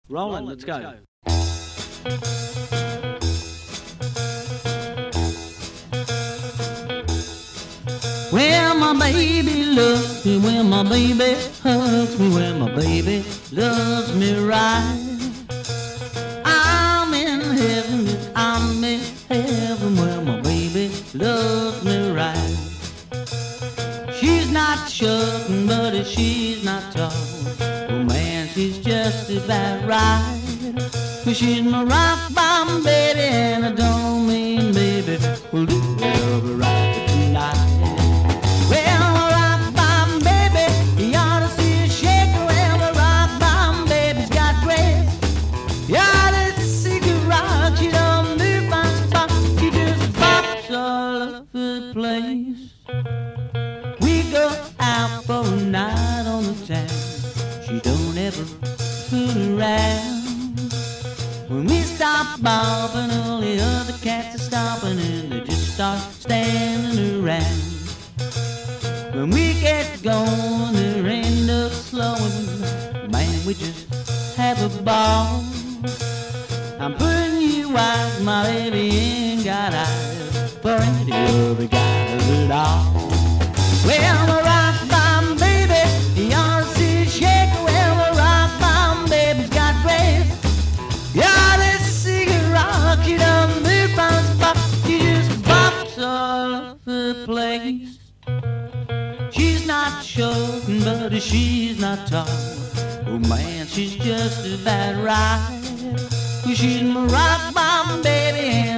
Rolling, let's go. Well, my baby loves me, when my baby hugs me, when my baby loves me right. I'm in heaven, yes, I'm in heaven, where my baby loves me right. She's not short, but she's not tall. Oh man, she's just about right. Well, she's my rock bottom baby, and I don't mean baby, we'll do it right tonight. Well, my rock bottom baby, you ought to see her shake. Well, my rock bottom baby's got grace. You ought to see her rock. She don't move on spot, she just pops all over the place. We go out for a night on the town. She don't ever fool around. When we stop bobbing, all the other cats are stopping, and they just start standing around. When we get going, there ain't no slowing. Man, we just have a ball. I'm putting you out, my baby ain't got eyes for any other guys at all. Well, my rock bomb baby, you ought to see her shake. Well, my rock bomb baby's got grace. You ought to see her rock. She don't move on spot, she just pops all over the place. She's not short, but she's not tall. Oh man, she's just about right. Well, she's my rock bomb baby.